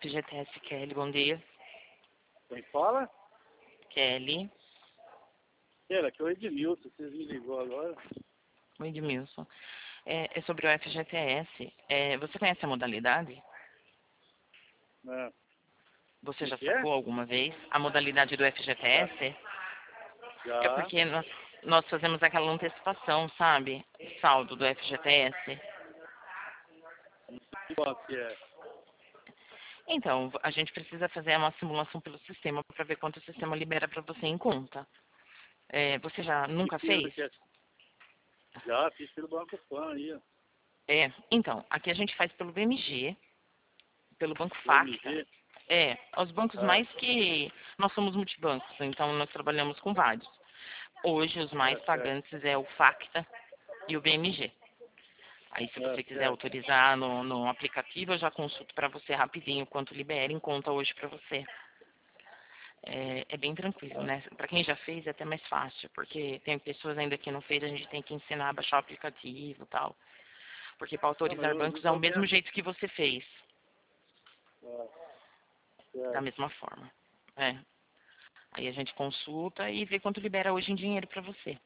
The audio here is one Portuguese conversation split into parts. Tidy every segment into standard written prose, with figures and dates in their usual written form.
FGTS, Kelly, bom dia. Quem fala? Kelly. Aqui é o Edmilson, vocês me ligou agora. Oi, Edmilson. É sobre o FGTS. Você conhece a modalidade? Né? Você já O que é? sacou alguma vez a modalidade do FGTS? Já. É porque nós fazemos aquela antecipação, sabe? Saldo do FGTS. Qual que é? Então, a gente precisa fazer uma simulação pelo sistema para ver quanto o sistema libera para você em conta. Você já nunca fez? Já fiz pelo Banco Pan aí, ó. Então, aqui a gente faz pelo BMG, pelo Banco Facta. Os bancos mais que... Nós somos multibancos, então nós trabalhamos com vários. Hoje, os mais pagantes é o Facta e o BMG. Aí, se você quiser autorizar no aplicativo, eu já consulto para você rapidinho quanto libera em conta hoje para você. É bem tranquilo, né? Para quem já fez é até mais fácil, porque tem pessoas ainda que não fez, a gente tem que ensinar a baixar o aplicativo e tal. Porque para autorizar bancos é o mesmo jeito que você fez. Da mesma forma. Aí a gente consulta e vê quanto libera hoje em dinheiro para você.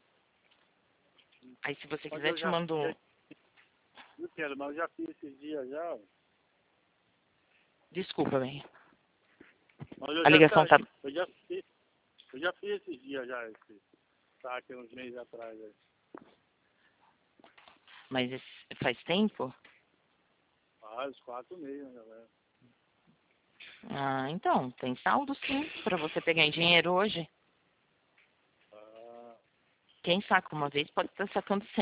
Aí se você quiser, te mando... Eu quero, mas eu já fiz esses dias já. Ó. Desculpa, bem. A ligação tá... Eu já fiz esses dias já, tá aqui uns meses atrás. Aí. Mas faz tempo? Faz 4 meses, galera. Então, tem saldo sim, para você pegar em dinheiro hoje. Quem saca uma vez pode estar sacando sempre.